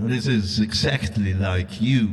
This is exactly like you.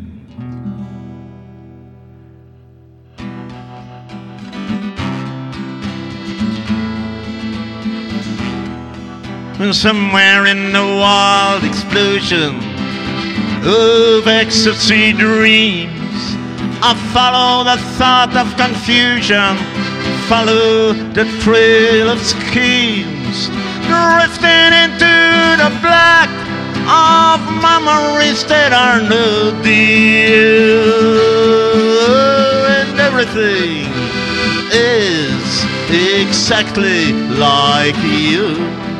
Somewhere in the wild explosion of ecstasy dreams, I follow the thought of confusion, follow the trail of schemes, drifting into the black of memories that are no deal, and everything is exactly like you.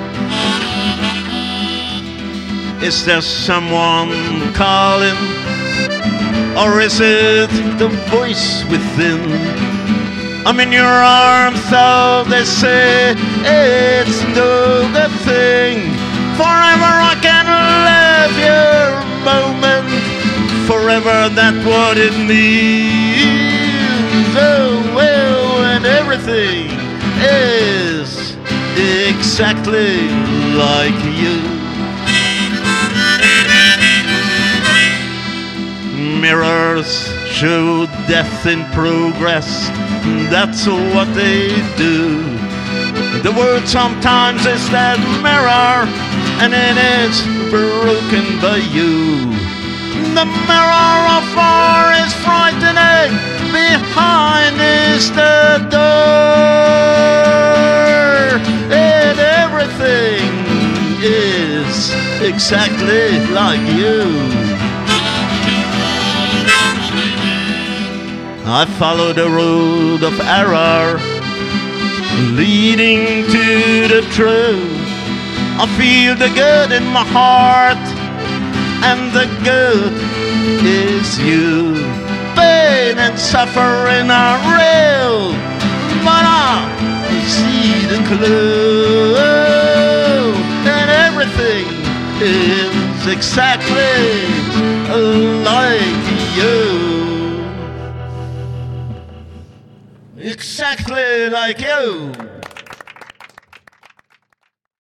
Is there someone calling, or is it the voice within? I'm in your arms, so they say it's no good thing. Forever I can live your moment, forever that's what it means. Oh well, and everything is exactly like you. Mirrors show death in progress, that's what they do. The word sometimes is that mirror, and it is broken by you. The mirror of far is frightening, behind is the door, and everything is exactly like you. I follow the road of error, leading to the truth. I feel the good in my heart, and the good is you. Pain and suffering are real, but I see the clue, and everything is exactly like you. Exactly like you.